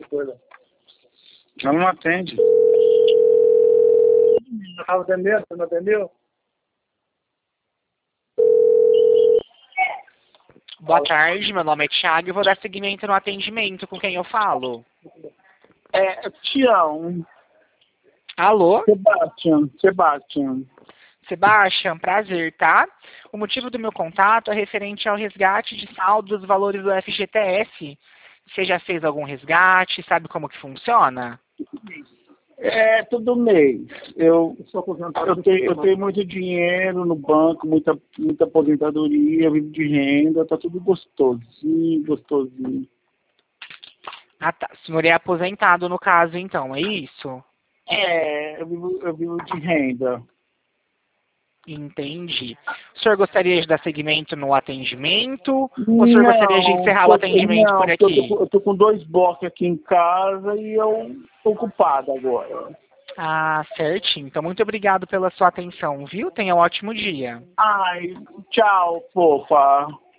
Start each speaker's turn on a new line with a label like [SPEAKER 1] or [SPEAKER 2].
[SPEAKER 1] coisa. Ela não atende. Eu tava atendendo, você não atendeu?
[SPEAKER 2] Boa tarde, meu nome é Thiago e vou dar seguimento no atendimento. Com quem eu falo?
[SPEAKER 1] Tião.
[SPEAKER 2] Alô?
[SPEAKER 1] Sebastião.
[SPEAKER 2] Sebastião, prazer, tá? O motivo do meu contato é referente ao resgate de saldo dos valores do FGTS. Você já fez algum resgate? Sabe como que funciona?
[SPEAKER 1] Todo mês. Eu tenho muito dinheiro no banco, muita aposentadoria, vivo de renda, tá tudo gostosinho.
[SPEAKER 2] Ah, tá. O senhor é aposentado no caso, então, é isso?
[SPEAKER 1] Eu vivo de renda.
[SPEAKER 2] Entendi. O senhor gostaria de dar seguimento no atendimento? Ou o senhor gostaria de encerrar o atendimento por aqui?
[SPEAKER 1] Eu tô com 2 blocos aqui em casa e eu tô ocupado agora.
[SPEAKER 2] Ah, certinho. Então, muito obrigado pela sua atenção, viu? Tenha um ótimo dia.
[SPEAKER 1] Ai, tchau, fofa.